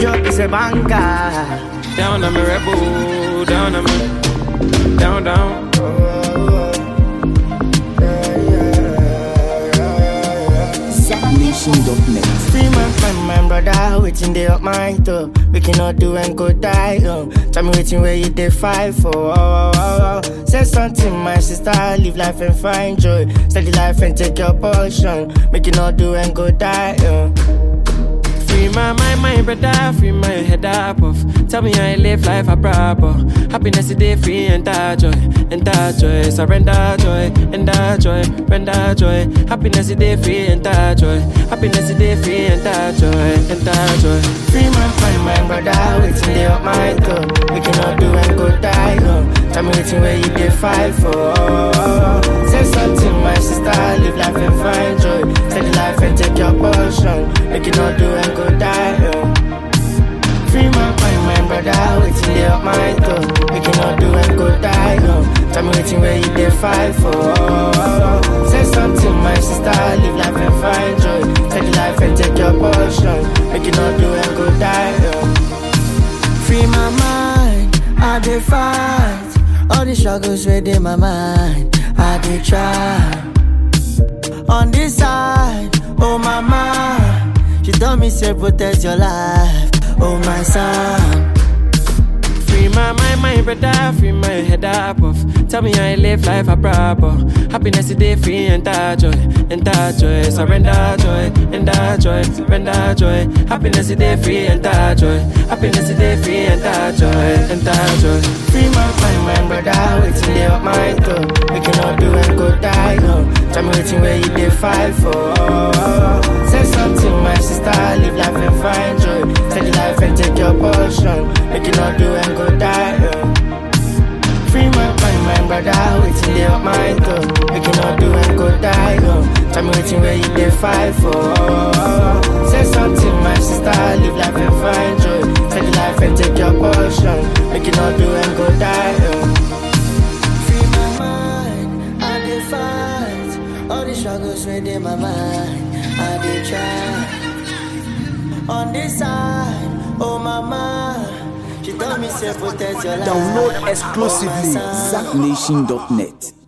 drop is a banker. Down, I'm a rebel. Down, I'm a down. ZackNation.net. Free my brother, waiting they up my toe. We cannot do and go die. Tell me waiting where you they fight for. Say something, my sister, live life and find joy. Study life and take your portion. Make you not do and go die. Free my mind, my brother, free my head up off. Tell me how I live life a proper. Happiness is day free, enter joy, surrender joy, enter joy, render joy. Happiness is day free, enter joy. Happiness is day free, enter joy, enter joy. Free my brother, waiting they up my toe. We cannot do and go die. Tell me waiting where you they fight for. Say something, my sister, live life and find joy. Study life and take your portion. Make you not do and go die. Free my brother, waiting they up my toe. We cannot do and go die. Tell me waiting where you they fight for. Say something, my sister, live life and find joy. Study life and take your portion. Make you not do and go die. Free my mind, I dey fight. All the struggles within my mind, I dey try. On this side, oh mama, she told me say protect your life, oh my son. Free my mind, my brother, free my head up off. Tell me how I live life a proper. Happiness is day free, enter joy, surrender joy, enter joy, render joy. Happiness is day free, enter joy. Happiness is day free, enter joy, enter joy. Free my brother, waiting they up my toe. We cannot do and go die. Tell me waiting where you they fight for. Say something, my sister, live life and find joy. Study life and take your portion. Make you not do and go die. Free my brother, waiting they up my toe. We cannot do and go die. Tell me waiting where you they fight for. Say something, my sister, live life and find joy. Study life and take your portion. Make you not do and go die. Free my mind, I dey fight. All the struggles within my mind, I dey try. On this side, oh mama, she told me say protect your life. Download exclusively ZackNation.net.